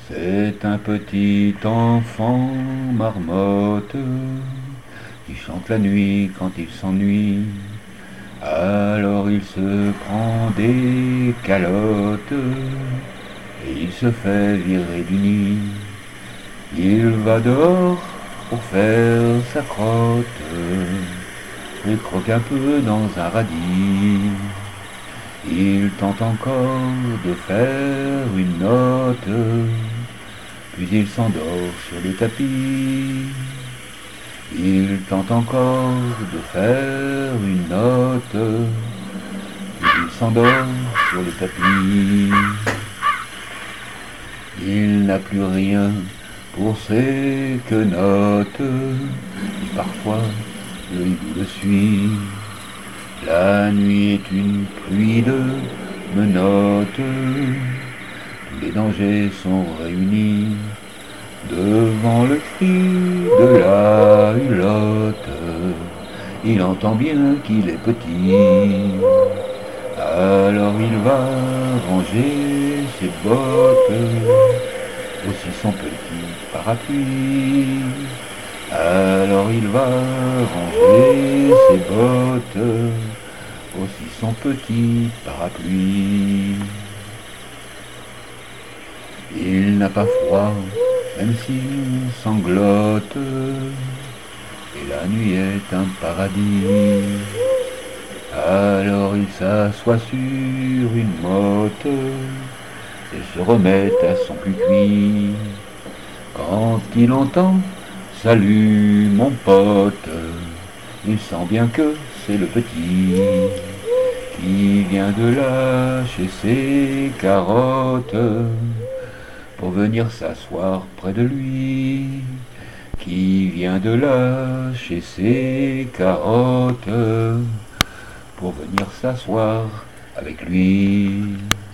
C'est un petit enfant marmotte qui chante la nuit quand il s'ennuie. Alors il se prend des calottes et il se fait virer du nid. Il va dehors pour faire sa crotte. Il croque un peu dans un radis. Il tente encore de faire une note, puis il s'endort sur le tapis. Il tente encore de faire une note, puis il s'endort sur le tapis. Il n'a plus rien pour ses quenottes, et parfois le hibou le suit. La nuit est une pluie de menottes, tous les dangers sont réunis devant le cri de la hulotte. Il entend bien qu'il est petit, alors il va ranger ses bottes, aussi son petit parapluie. Alors il va ranger ses bottes, aussi son petit parapluie. Il n'a pas froid, même s'il sanglote, et la nuit est un paradis. Alors il s'assoit sur une motte et se remet à son cuicui. Quand il entend « Salut mon pote », il sent bien que c'est le petit qui vient de lâcher ses carottes pour venir s'asseoir près de lui, qui vient de lâcher ses carottes pour venir s'asseoir avec lui.